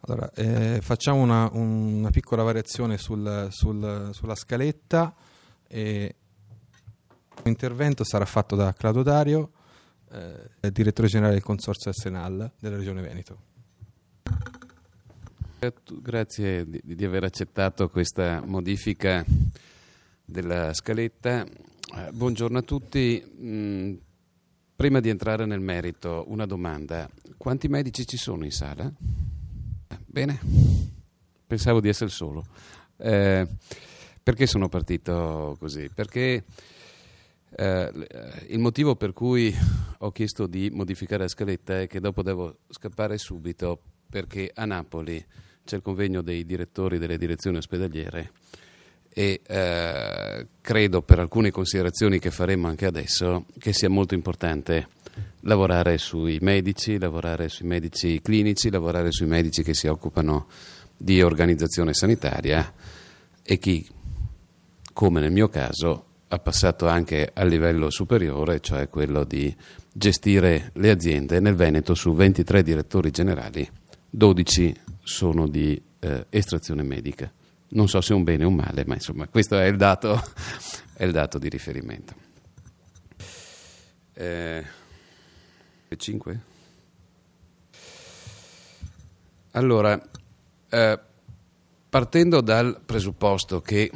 Allora, facciamo una piccola variazione sulla scaletta. L'intervento sarà fatto da Claudio Dario, direttore generale del Consorzio Arsenal della Regione Veneto. Grazie di aver accettato questa modifica della scaletta. Buongiorno a tutti. Prima di entrare nel merito, una domanda. Quanti medici ci sono in sala? Bene, pensavo di essere solo. Perché sono partito così? Perché il motivo per cui ho chiesto di modificare la scaletta è che dopo devo scappare subito, perché a Napoli c'è il convegno dei direttori delle direzioni ospedaliere e credo, per alcune considerazioni che faremo anche adesso, che sia molto importante lavorare sui medici clinici, lavorare sui medici che si occupano di organizzazione sanitaria e chi, come nel mio caso, ha passato anche al livello superiore, cioè quello di gestire le aziende. Nel Veneto, su 23 direttori generali, 12 sono di estrazione medica. Non so se è un bene o un male, ma insomma questo è il dato di riferimento. 5? Allora, partendo dal presupposto che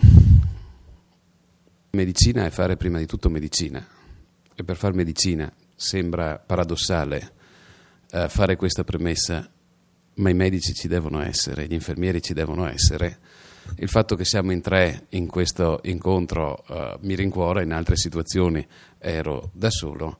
medicina è fare prima di tutto medicina, e per fare medicina sembra paradossale fare questa premessa, ma i medici ci devono essere, gli infermieri ci devono essere. Il fatto che siamo in 3 in questo incontro mi rincuora, in altre situazioni ero da solo.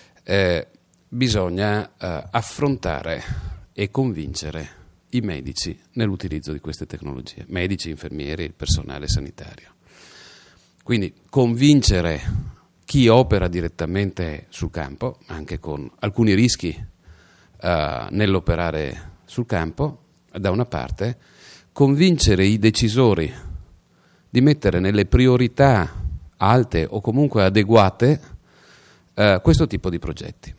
Bisogna affrontare e convincere i medici nell'utilizzo di queste tecnologie, medici, infermieri, il personale sanitario. Quindi convincere chi opera direttamente sul campo, anche con alcuni rischi nell'operare sul campo, da una parte, convincere i decisori di mettere nelle priorità alte o comunque adeguate questo tipo di progetti.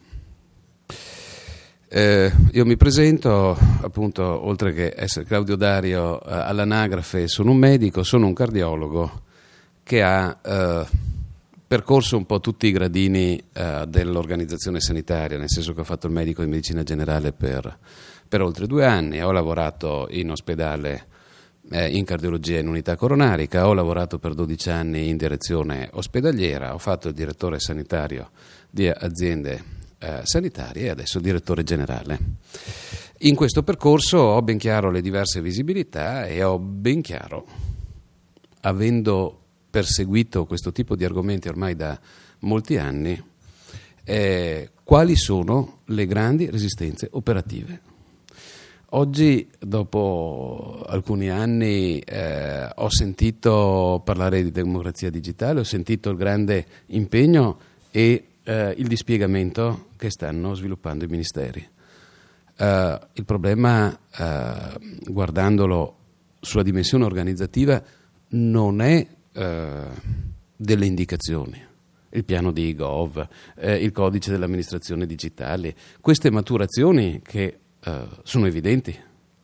Io mi presento, appunto, oltre che essere Claudio Dario all'anagrafe, sono un medico, sono un cardiologo che ha percorso un po' tutti i gradini dell'organizzazione sanitaria, nel senso che ho fatto il medico di medicina generale per oltre 2 anni, ho lavorato in ospedale in cardiologia in unità coronarica, ho lavorato per 12 anni in direzione ospedaliera, ho fatto il direttore sanitario di aziende sanitarie e adesso direttore generale. In questo percorso ho ben chiaro le diverse visibilità e ho ben chiaro, avendo perseguito questo tipo di argomenti ormai da molti anni, quali sono le grandi resistenze operative. Oggi, dopo alcuni anni, ho sentito parlare di democrazia digitale, ho sentito il grande impegno e il dispiegamento che stanno sviluppando i ministeri. Il problema, guardandolo sulla dimensione organizzativa, non è delle indicazioni, il piano di e-gov, il codice dell'amministrazione digitale, queste maturazioni che sono evidenti.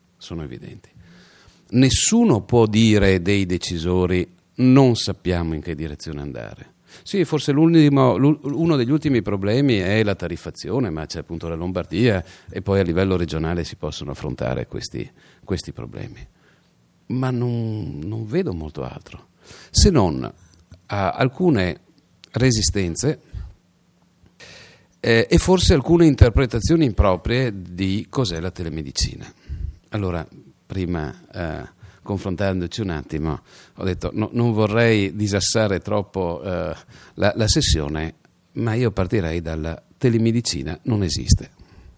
Nessuno può dire dei decisori non sappiamo in che direzione andare. Sì, forse uno degli ultimi problemi è la tariffazione, ma c'è appunto la Lombardia e poi a livello regionale si possono affrontare questi problemi. Ma non vedo molto altro, se non alcune resistenze e forse alcune interpretazioni improprie di cos'è la telemedicina. Allora, prima confrontandoci un attimo, ho detto non vorrei disassare troppo la sessione, ma io partirei dalla telemedicina non esiste.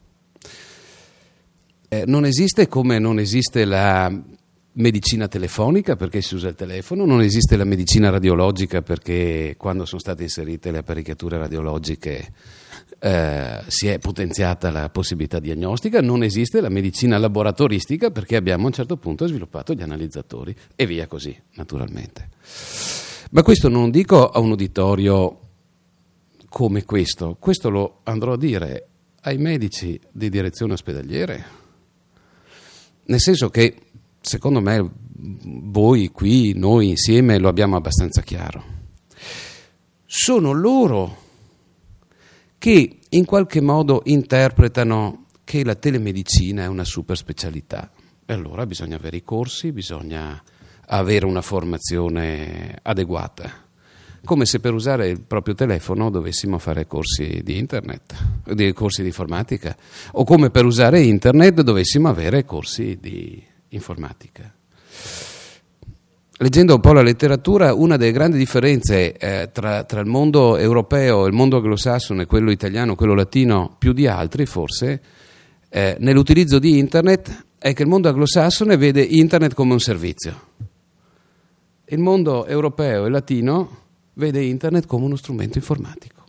Non esiste come non esiste la medicina telefonica perché si usa il telefono, non esiste la medicina radiologica perché quando sono state inserite le apparecchiature radiologiche si è potenziata la possibilità diagnostica, non esiste la medicina laboratoristica perché abbiamo a un certo punto sviluppato gli analizzatori e via così, naturalmente. Ma questo non dico a un uditorio come questo lo andrò a dire ai medici di direzione ospedaliere, nel senso che secondo me voi qui, noi insieme lo abbiamo abbastanza chiaro. Sono loro che in qualche modo interpretano che la telemedicina è una super specialità. E allora bisogna avere i corsi, bisogna avere una formazione adeguata. Come se per usare il proprio telefono dovessimo fare corsi di internet, corsi di informatica, o come per usare internet dovessimo avere corsi di informatica. Leggendo un po' la letteratura, una delle grandi differenze tra il mondo europeo, il mondo anglosassone, quello italiano, quello latino, più di altri forse, nell'utilizzo di internet, è che il mondo anglosassone vede internet come un servizio. Il mondo europeo e latino vede internet come uno strumento informatico.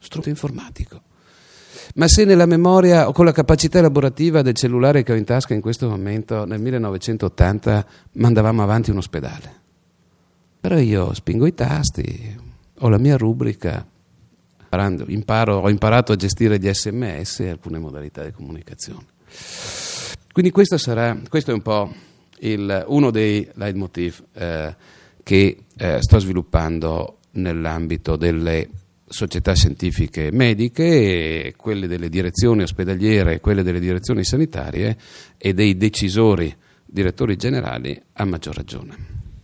Ma se nella memoria o con la capacità elaborativa del cellulare che ho in tasca in questo momento, nel 1980 mandavamo avanti un ospedale. Però io spingo i tasti, ho la mia rubrica, ho imparato a gestire gli SMS e alcune modalità di comunicazione. Quindi questo è un po' uno dei leitmotiv che sto sviluppando nell'ambito delle società scientifiche mediche, e quelle delle direzioni ospedaliere, quelle delle direzioni sanitarie e dei decisori, direttori generali, a maggior ragione.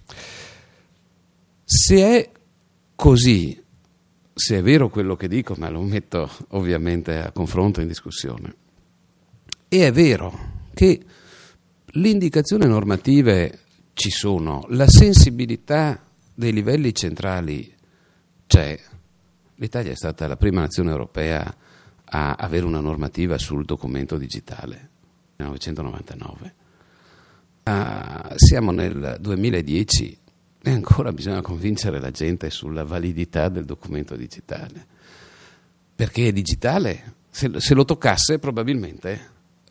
Se è così, se è vero quello che dico, ma lo metto ovviamente a confronto, in discussione, e è vero che le indicazioni normative ci sono, la sensibilità dei livelli centrali c'è. L'Italia è stata la prima nazione europea a avere una normativa sul documento digitale, nel 1999. Siamo nel 2010 e ancora bisogna convincere la gente sulla validità del documento digitale, perché è digitale. Se lo toccasse probabilmente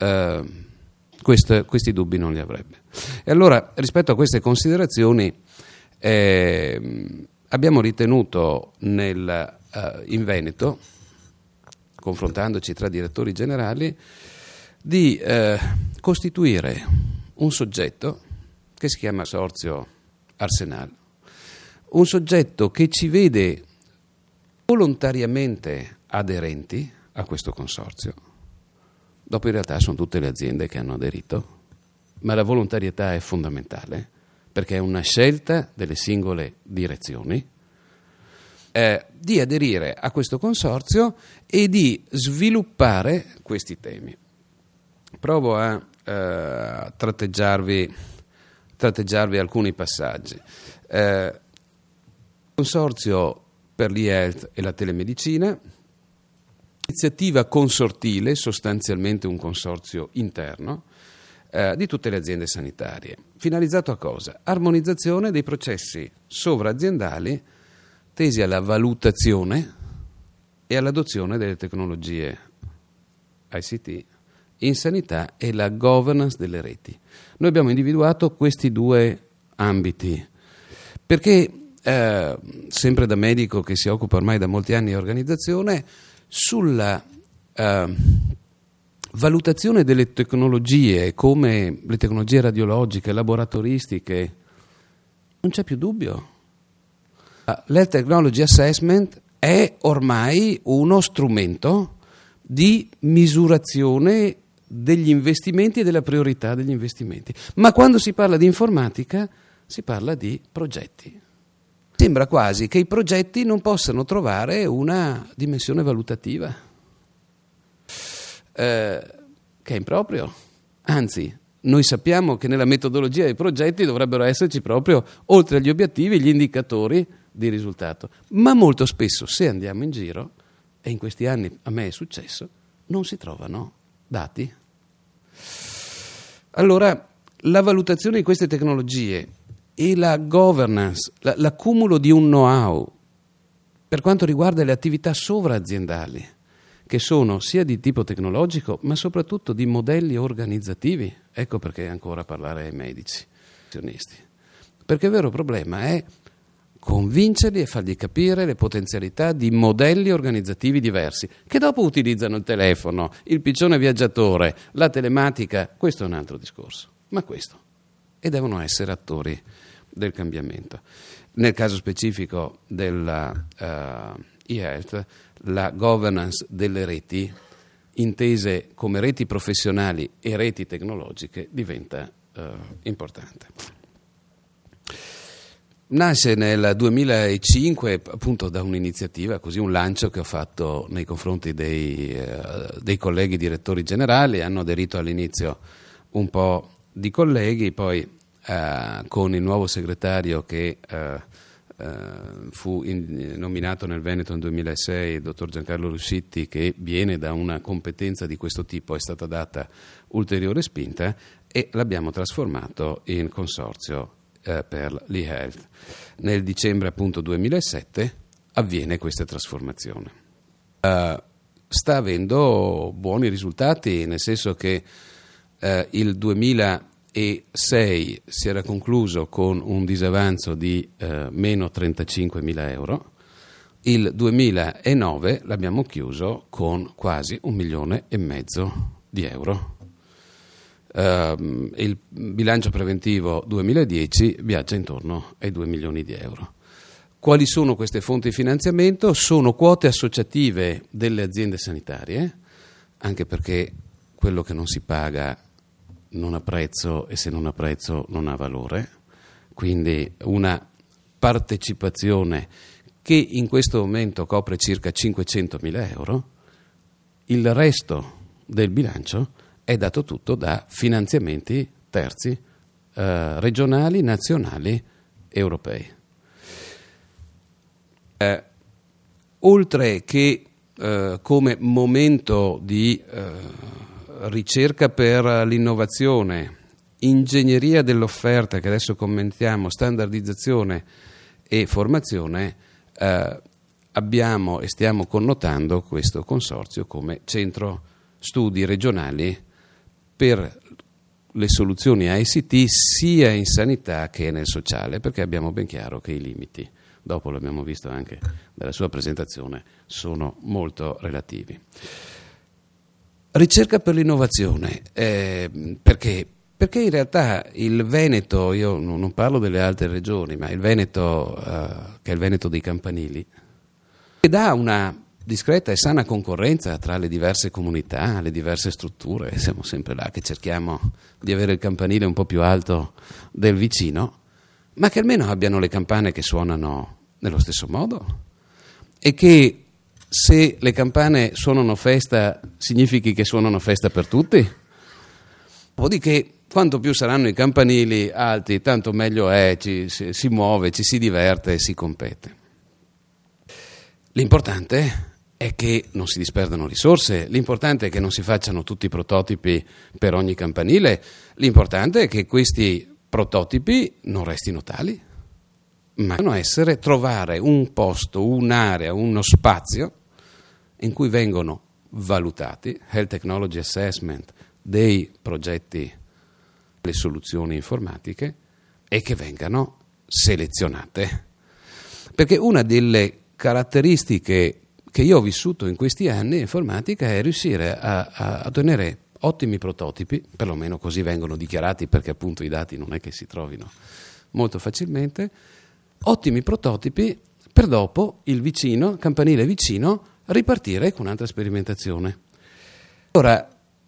questi dubbi non li avrebbe. E allora, rispetto a queste considerazioni, abbiamo ritenuto in Veneto, confrontandoci tra direttori generali, di costituire un soggetto che si chiama Consorzio Arsenal, un soggetto che ci vede volontariamente aderenti a questo consorzio. Dopo in realtà sono tutte le aziende che hanno aderito, ma la volontarietà è fondamentale, perché è una scelta delle singole direzioni di aderire a questo consorzio e di sviluppare questi temi. Provo a tratteggiarvi alcuni passaggi. Consorzio per l'e-health e la telemedicina, iniziativa consortile, sostanzialmente un consorzio interno, di tutte le aziende sanitarie. Finalizzato a cosa? Armonizzazione dei processi sovraaziendali tesi alla valutazione e all'adozione delle tecnologie ICT in sanità e la governance delle reti. Noi abbiamo individuato questi due ambiti perché, sempre da medico che si occupa ormai da molti anni di organizzazione, sulla valutazione delle tecnologie come le tecnologie radiologiche, laboratoristiche, non c'è più dubbio. L'Health Technology Assessment è ormai uno strumento di misurazione degli investimenti e della priorità degli investimenti. Ma quando si parla di informatica si parla di progetti. Sembra quasi che i progetti non possano trovare una dimensione valutativa, che è improprio. Anzi, noi sappiamo che nella metodologia dei progetti dovrebbero esserci proprio, oltre agli obiettivi, gli indicatori di risultato. Ma molto spesso, se andiamo in giro, e in questi anni a me è successo, non si trovano dati. Allora, la valutazione di queste tecnologie e la governance, l'accumulo di un know-how per quanto riguarda le attività sovraaziendali, che sono sia di tipo tecnologico, ma soprattutto di modelli organizzativi. Ecco perché ancora parlare ai medici, perché il vero problema è convincerli e fargli capire le potenzialità di modelli organizzativi diversi, che dopo utilizzano il telefono, il piccione viaggiatore, la telematica. Questo è un altro discorso. ma questo, e devono essere attori del cambiamento. Nel caso specifico della e-health, la governance delle reti, intese come reti professionali e reti tecnologiche, diventa importante. Nasce nel 2005 appunto da un'iniziativa, così un lancio che ho fatto nei confronti dei colleghi direttori generali. Hanno aderito all'inizio un po' di colleghi, poi con il nuovo segretario che fu nominato nel Veneto nel 2006, il dottor Giancarlo Ruscitti, che viene da una competenza di questo tipo, è stata data ulteriore spinta e l'abbiamo trasformato in consorzio per l'e-health. Nel dicembre appunto 2007 avviene questa trasformazione. Sta avendo buoni risultati, nel senso che il 2006 si era concluso con un disavanzo di meno 35.000 euro, il 2009 l'abbiamo chiuso con quasi 1,5 milioni di euro. Il bilancio preventivo 2010 viaggia intorno ai 2 milioni di euro. Quali sono queste fonti di finanziamento? Sono quote associative delle aziende sanitarie, anche perché quello che non si paga non ha prezzo e se non ha prezzo non ha valore, quindi una partecipazione che in questo momento copre circa 500.000 euro. Il resto del bilancio è dato tutto da finanziamenti terzi, regionali, nazionali, europei. Oltre che come momento di ricerca per l'innovazione, ingegneria dell'offerta, che adesso commentiamo, standardizzazione e formazione, abbiamo e stiamo connotando questo consorzio come centro studi regionali per le soluzioni ICT sia in sanità che nel sociale, perché abbiamo ben chiaro che i limiti, dopo l'abbiamo visto anche dalla sua presentazione, sono molto relativi. Ricerca per l'innovazione, perché in realtà il Veneto, io non parlo delle altre regioni, ma il Veneto, che è il Veneto dei campanili, ed ha una discreta e sana concorrenza tra le diverse comunità, le diverse strutture. Siamo sempre là che cerchiamo di avere il campanile un po' più alto del vicino, ma che almeno abbiano le campane che suonano nello stesso modo, e che se le campane suonano festa significhi che suonano festa per tutti. Dopodiché quanto più saranno i campanili alti, tanto meglio è, si muove, ci si diverte e si compete. L'importante è che non si disperdano risorse, l'importante è che non si facciano tutti i prototipi per ogni campanile, l'importante è che questi prototipi non restino tali, ma devono essere trovare un posto, un'area, uno spazio in cui vengono valutati, Health Technology Assessment, dei progetti, le soluzioni informatiche, e che vengano selezionate. Perché una delle caratteristiche che io ho vissuto in questi anni in informatica è riuscire a ottenere ottimi prototipi, perlomeno così vengono dichiarati, perché appunto i dati non è che si trovino molto facilmente, ottimi prototipi per dopo il campanile vicino, ripartire con un'altra sperimentazione. Ora,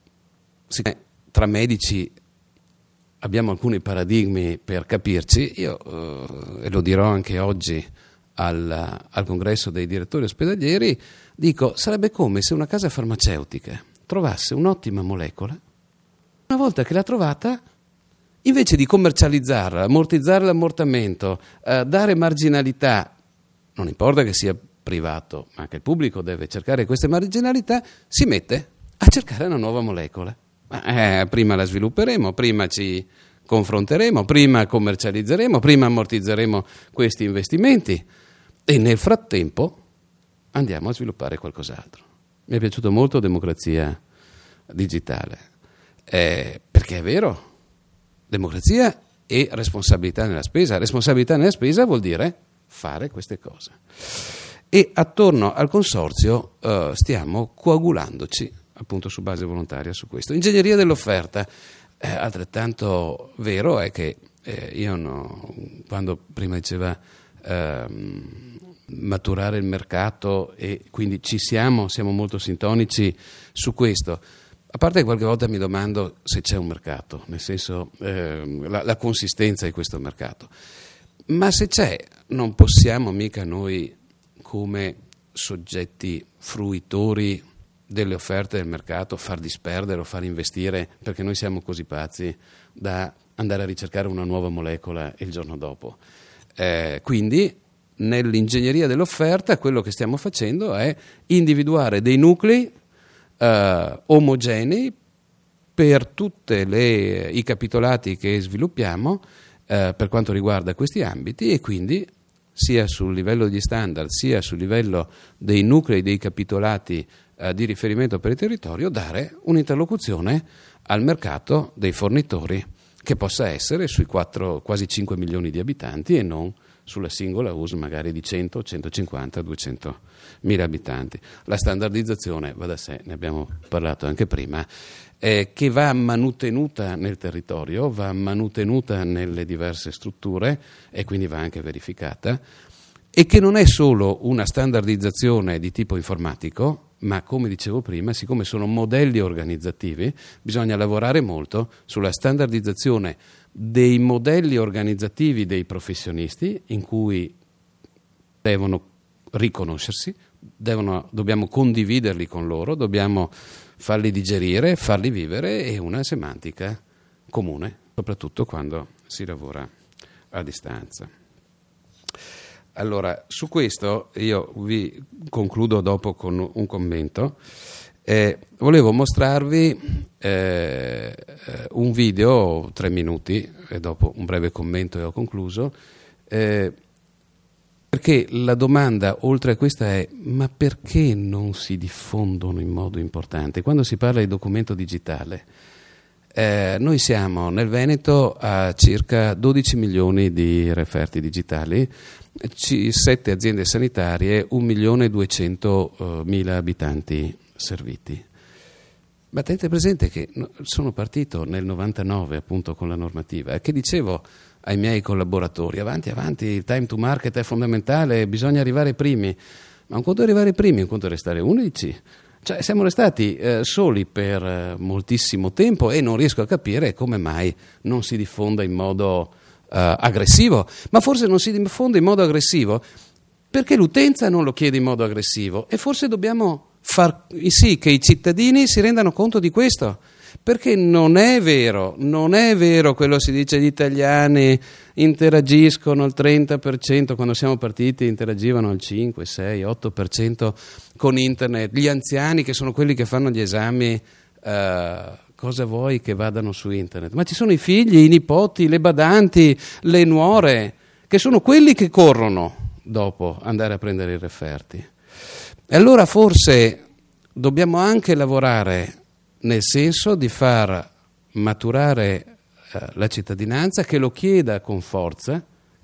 tra medici abbiamo alcuni paradigmi per capirci, io e lo dirò anche oggi al congresso dei direttori ospedalieri, dico, sarebbe come se una casa farmaceutica trovasse un'ottima molecola, una volta che l'ha trovata, invece di commercializzarla, ammortizzare l'ammortamento, dare marginalità, non importa che sia privato, ma anche il pubblico deve cercare queste marginalità, si mette a cercare una nuova molecola. Prima la svilupperemo, prima ci confronteremo, prima commercializzeremo, prima ammortizzeremo questi investimenti e nel frattempo andiamo a sviluppare qualcos'altro. Mi è piaciuto molto Democrazia Digitale, perché è vero, democrazia e responsabilità nella spesa. Responsabilità nella spesa vuol dire fare queste cose. E attorno al consorzio stiamo coagulandoci, appunto su base volontaria, su questo. Ingegneria dell'offerta. altrettanto vero è che quando prima diceva maturare il mercato, e quindi siamo molto sintonici su questo. A parte che qualche volta mi domando se c'è un mercato, nel senso la consistenza di questo mercato. Ma se c'è, non possiamo mica noi come soggetti fruitori delle offerte del mercato far disperdere o far investire perché noi siamo così pazzi da andare a ricercare una nuova molecola il giorno dopo. Quindi nell'ingegneria dell'offerta quello che stiamo facendo è individuare dei nuclei omogenei per tutti i capitolati che sviluppiamo per quanto riguarda questi ambiti, e quindi sia sul livello degli standard sia sul livello dei nuclei dei capitolati di riferimento per il territorio dare un'interlocuzione al mercato dei fornitori che possa essere sui quasi 5 milioni di abitanti e non sulla singola US magari di 100, 150, 200 mila abitanti. La standardizzazione va da sé, ne abbiamo parlato anche prima, che va manutenuta nel territorio, va manutenuta nelle diverse strutture e quindi va anche verificata, e che non è solo una standardizzazione di tipo informatico, ma come dicevo prima, siccome sono modelli organizzativi, bisogna lavorare molto sulla standardizzazione dei modelli organizzativi dei professionisti in cui devono riconoscersi, dobbiamo condividerli con loro, dobbiamo farli digerire, farli vivere, e una semantica comune, soprattutto quando si lavora a distanza. Allora, su questo io vi concludo dopo con un commento. Volevo mostrarvi un video, 3 minuti, e dopo un breve commento e ho concluso, perché la domanda oltre a questa è: ma perché non si diffondono in modo importante? Quando si parla di documento digitale, noi siamo nel Veneto a circa 12 milioni di referti digitali, 7 aziende sanitarie, 1.200.000 abitanti serviti. Ma tenete presente che sono partito nel 99 appunto con la normativa, che dicevo ai miei collaboratori: avanti, il time to market è fondamentale, bisogna arrivare primi. Ma un conto è arrivare primi, un conto è restare unici. Cioè, siamo restati soli per moltissimo tempo, e non riesco a capire come mai non si diffonda in modo aggressivo. Ma forse non si diffonde in modo aggressivo perché l'utenza non lo chiede in modo aggressivo, e forse dobbiamo far sì che i cittadini si rendano conto di questo, perché non è vero quello si dice: gli italiani interagiscono il 30%, quando siamo partiti interagivano al 5, 6, 8% con internet, gli anziani, che sono quelli che fanno gli esami, cosa vuoi che vadano su internet? Ma ci sono i figli, i nipoti, le badanti, le nuore, che sono quelli che corrono dopo andare a prendere i referti. E allora forse dobbiamo anche lavorare nel senso di far maturare la cittadinanza, che lo chieda con forza,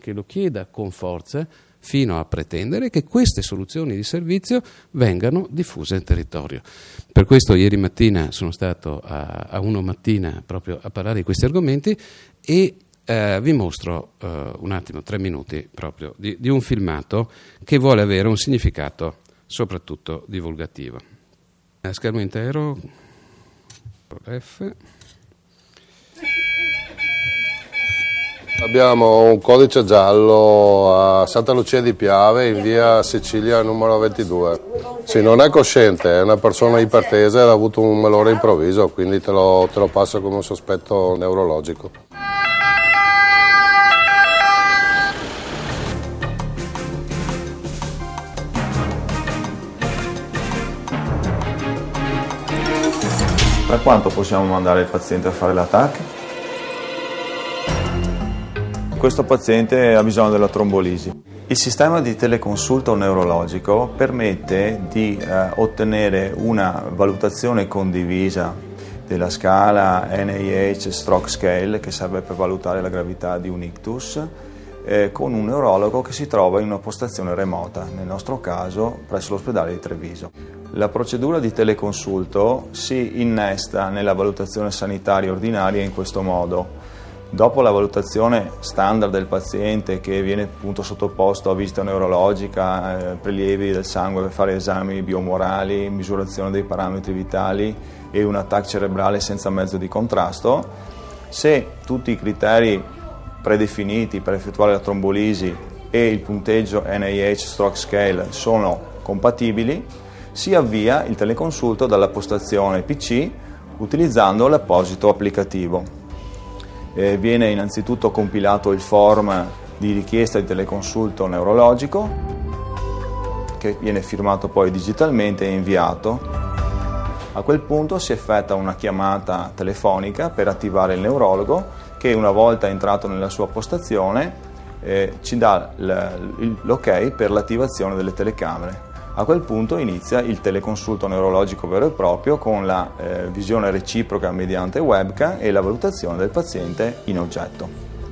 fino a pretendere che queste soluzioni di servizio vengano diffuse nel territorio. Per questo ieri mattina sono stato a Uno Mattina proprio a parlare di questi argomenti, e vi mostro un attimo, 3 minuti proprio, di un filmato che vuole avere un significato soprattutto divulgativo. Schermo intero, F. Abbiamo un codice giallo a Santa Lucia di Piave, in via Sicilia numero 22. Sì, non è cosciente, è una persona ipertesa ed ha avuto un malore improvviso, quindi te lo passo come un sospetto neurologico. Tra quanto possiamo mandare il paziente a fare l'ATAC? Questo paziente ha bisogno della trombolisi. Il sistema di teleconsulto neurologico permette di ottenere una valutazione condivisa della scala NIH Stroke Scale, che serve per valutare la gravità di un ictus, con un neurologo che si trova in una postazione remota, nel nostro caso presso l'ospedale di Treviso. La procedura di teleconsulto si innesta nella valutazione sanitaria ordinaria in questo modo. Dopo la valutazione standard del paziente, che viene appunto sottoposto a visita neurologica, prelievi del sangue per fare esami biomorali, misurazione dei parametri vitali e un attacco cerebrale senza mezzo di contrasto, se tutti i criteri predefiniti per effettuare la trombolisi e il punteggio NIH Stroke Scale sono compatibili, si avvia il teleconsulto dalla postazione PC utilizzando l'apposito applicativo. Viene innanzitutto compilato il form di richiesta di teleconsulto neurologico, che viene firmato poi digitalmente e inviato. A quel punto si effettua una chiamata telefonica per attivare il neurologo, che una volta entrato nella sua postazione ci dà l'ok per l'attivazione delle telecamere. A quel punto inizia il teleconsulto neurologico vero e proprio, con la visione reciproca mediante webcam e la valutazione del paziente in oggetto.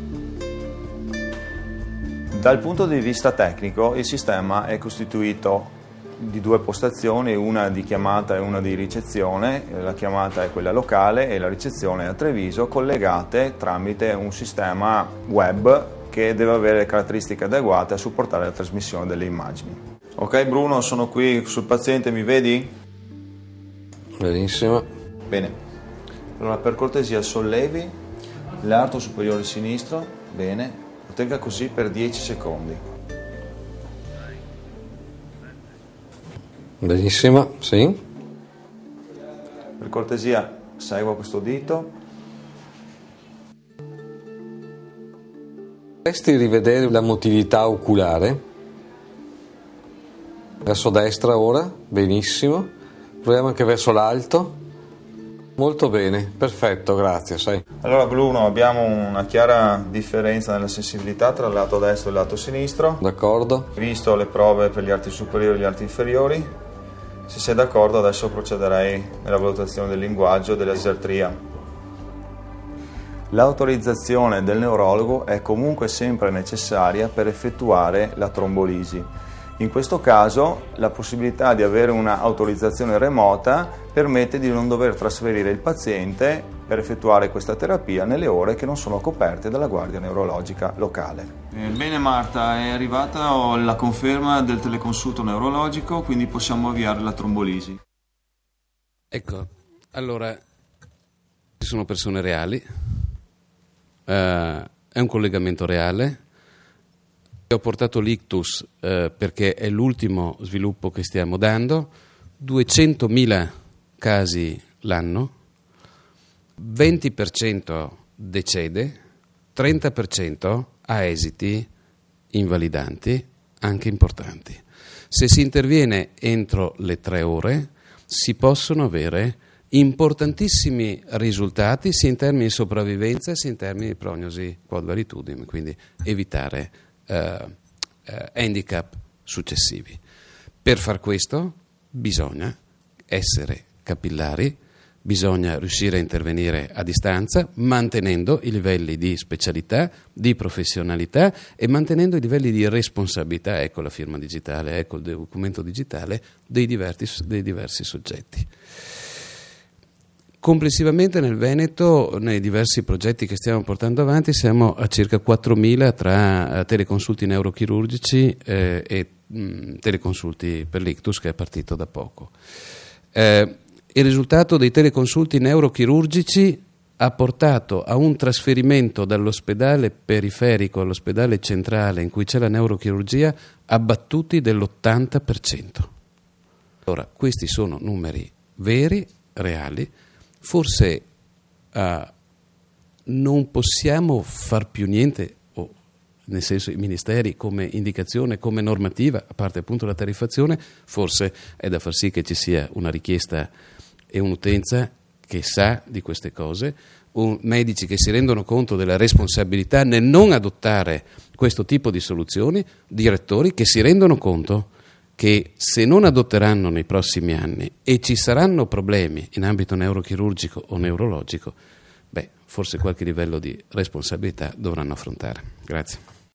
Dal punto di vista tecnico, il sistema è costituito di due postazioni, una di chiamata e una di ricezione. La chiamata è quella locale e la ricezione è a Treviso, collegate tramite un sistema web che deve avere caratteristiche adeguate a supportare la trasmissione delle immagini. Ok Bruno, sono qui sul paziente, mi vedi? Benissimo. Bene, allora per cortesia sollevi l'arto superiore sinistro, bene, lo tenga così per 10 secondi. Benissimo, sì. Per cortesia segua questo dito. Potresti rivedere la motilità oculare? Verso destra ora, benissimo. Proviamo anche verso l'alto. Molto bene, perfetto, grazie. Sai. Allora Bruno, abbiamo una chiara differenza nella sensibilità tra il lato destro e il lato sinistro. D'accordo. Visto le prove per gli arti superiori e gli arti inferiori, se sei d'accordo adesso procederei nella valutazione del linguaggio e dell'asertria. L'autorizzazione del neurologo è comunque sempre necessaria per effettuare la trombolisi. In questo caso la possibilità di avere un'autorizzazione remota permette di non dover trasferire il paziente per effettuare questa terapia nelle ore che non sono coperte dalla guardia neurologica locale. Bene Marta, è arrivata la conferma del teleconsulto neurologico, quindi possiamo avviare la trombolisi. Ecco, allora ci sono persone reali, è un collegamento reale. Ho portato l'ictus perché è l'ultimo sviluppo che stiamo dando, 200.000 casi l'anno, 20% decede, 30% ha esiti invalidanti, anche importanti. Se si interviene entro le 3 ore si possono avere importantissimi risultati sia in termini di sopravvivenza sia in termini di prognosi quod valitudinem, quindi evitare handicap successivi. Per far questo bisogna essere capillari, bisogna riuscire a intervenire a distanza mantenendo i livelli di specialità, di professionalità e mantenendo i livelli di responsabilità, ecco la firma digitale, ecco il documento digitale dei diversi soggetti. Complessivamente nel Veneto, nei diversi progetti che stiamo portando avanti, siamo a circa 4.000 tra teleconsulti neurochirurgici e teleconsulti per l'ictus, che è partito da poco. Il risultato dei teleconsulti neurochirurgici ha portato a un trasferimento dall'ospedale periferico all'ospedale centrale in cui c'è la neurochirurgia abbattuti dell'80%. Allora, questi sono numeri veri, reali. Forse non possiamo far più niente, o nel senso i ministeri come indicazione, come normativa, a parte appunto la tariffazione, forse è da far sì che ci sia una richiesta e un'utenza che sa di queste cose, medici che si rendono conto della responsabilità nel non adottare questo tipo di soluzioni, direttori che si rendono conto che se non adotteranno nei prossimi anni e ci saranno problemi in ambito neurochirurgico o neurologico, forse qualche livello di responsabilità dovranno affrontare. Grazie.